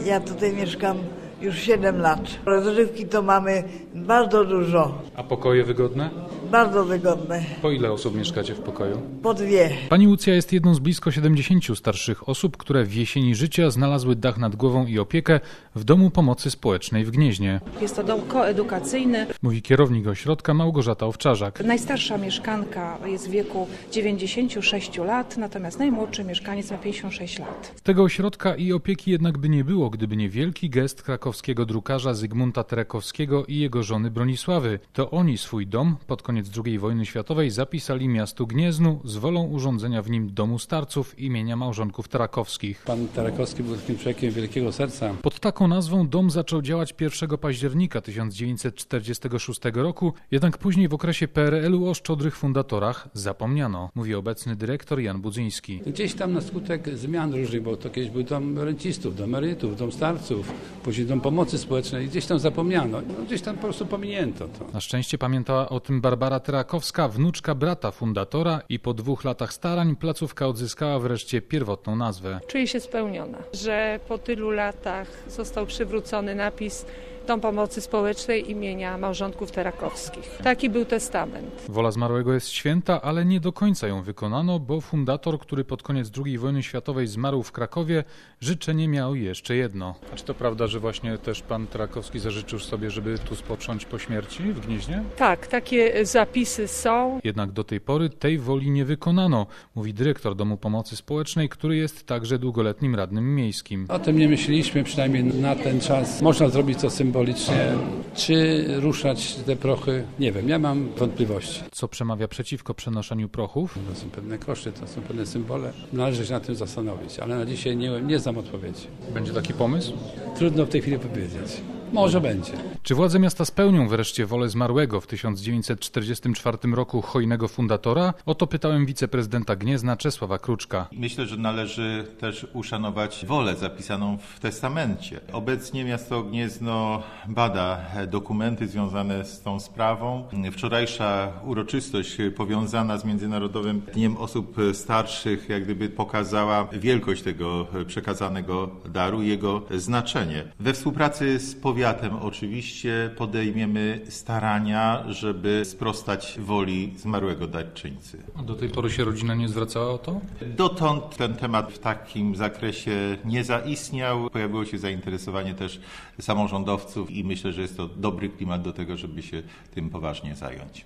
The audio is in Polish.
Ja tutaj mieszkam już 7 lat. Rozrywki to mamy bardzo dużo. A pokoje wygodne? Bardzo wygodne. Po ile osób mieszkacie w pokoju? Po 2. Pani Łucja jest jedną z blisko 70 starszych osób, które w jesieni życia znalazły dach nad głową i opiekę w Domu Pomocy Społecznej w Gnieźnie. Jest to dom koedukacyjny. Mówi kierownik ośrodka Małgorzata Owczarzak. Najstarsza mieszkanka jest w wieku 96 lat, natomiast najmłodszy mieszkaniec ma 56 lat. Tego ośrodka i opieki jednak by nie było, gdyby nie wielki gest krakowskiego drukarza Zygmunta Terekowskiego i jego żony Bronisławy. To oni swój dom pod koniec II wojny światowej zapisali miastu Gnieznu z wolą urządzenia w nim domu starców imienia małżonków Terakowskich. Pan Terakowski był takim człowiekiem wielkiego serca. Pod taką nazwą dom zaczął działać 1 października 1946 roku, jednak później w okresie PRL-u o szczodrych fundatorach zapomniano, mówi obecny dyrektor Jan Budzyński. Gdzieś tam na skutek zmian różnych, bo to kiedyś był dom rencistów, dom emerytów, dom starców, później dom pomocy społecznej, gdzieś tam zapomniano, gdzieś tam po prostu pominięto to. Na szczęście pamiętała o tym Barbara Terakowska, wnuczka brata fundatora, i po 2 latach starań placówka odzyskała wreszcie pierwotną nazwę. Czuję się spełniona, że po tylu latach został przywrócony napis Dom Pomocy Społecznej imienia małżonków Terakowskich. Taki był testament. Wola zmarłego jest święta, ale nie do końca ją wykonano, bo fundator, który pod koniec II wojny światowej zmarł w Krakowie, życzenie miał jeszcze jedno. A czy to prawda, że właśnie też pan Terakowski zażyczył sobie, żeby tu spocząć po śmierci w Gnieźnie? Tak, takie zapisy są. Jednak do tej pory tej woli nie wykonano, mówi dyrektor Domu Pomocy Społecznej, który jest także długoletnim radnym miejskim. O tym nie myśleliśmy, przynajmniej na ten czas. Można zrobić to symbolicznie. Czy ruszać te prochy? Nie wiem, ja mam wątpliwości. Co przemawia przeciwko przenoszeniu prochów? To są pewne koszty, to są pewne symbole. Należy się nad tym zastanowić, ale na dzisiaj nie znam odpowiedzi. Będzie taki pomysł? Trudno w tej chwili powiedzieć. Może będzie. Czy władze miasta spełnią wreszcie wolę zmarłego w 1944 roku hojnego fundatora? O to pytałem wiceprezydenta Gniezna Czesława Kruczka. Myślę, że należy też uszanować wolę zapisaną w testamencie. Obecnie miasto Gniezno bada dokumenty związane z tą sprawą. Wczorajsza uroczystość powiązana z Międzynarodowym Dniem Osób Starszych jak gdyby pokazała wielkość tego przekazanego daru i jego znaczenie. We współpracy z powiatem oczywiście podejmiemy starania, żeby sprostać woli zmarłego darczyńcy. A do tej pory się rodzina nie zwracała o to? Dotąd ten temat w takim zakresie nie zaistniał. Pojawiło się zainteresowanie też samorządowców i myślę, że jest to dobry klimat do tego, żeby się tym poważnie zająć.